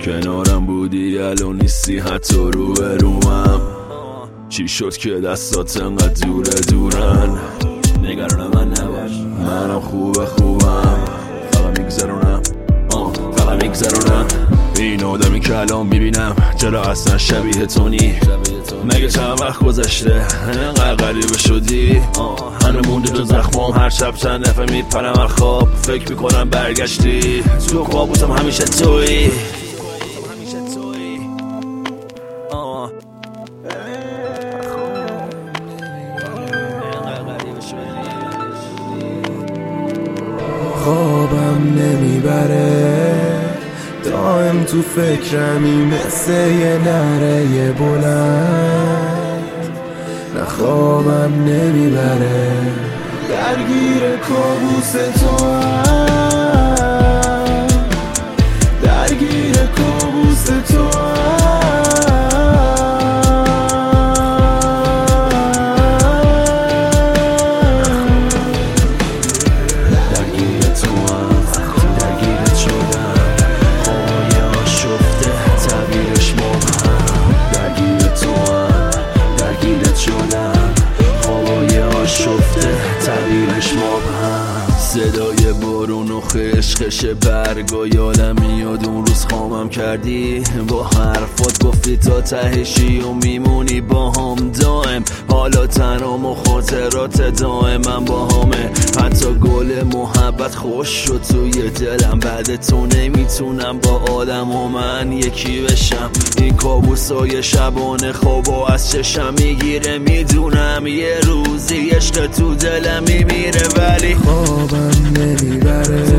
کنارم بودی الان نیستی حتی روبرومم. چی شد که دستات انقدر دورن؟ نگران من نباش، منم خوبم، فقط میگذرونم این آدمی که الان میبینم چرا اصلا شبیه تونی؟ مگه چند وقت گذشته انقدر غریبه شدی؟ هنو مونده تو زخمام، هر شب چند دفعه میپرم از خواب فکر میکنم برگشتی، تو کابوسم همیشه تویی. خوابم نمیبره، دائم تو فکرمی مثل یه نره بلند. نه خوابم نمیبره، درگیر کابوس تو هم، درگیر کابوس تو هم. صدای بارون و خشخش برگا یادم میاد اون روز خامم کردی، با حرفات گفتی تا تهشی و میمونی با هم دائم. حالا تنام و خاطرات دائمم با همه، حتی گل محبت خوش شد توی دلم. بعد تو نمیتونم با آدم و من یکی بشم. این کابوسای شبانه خوابو از چشم میگیره، میدونم یه روزی عشق تو دلم میمیره، ولی خوابم نمیبره،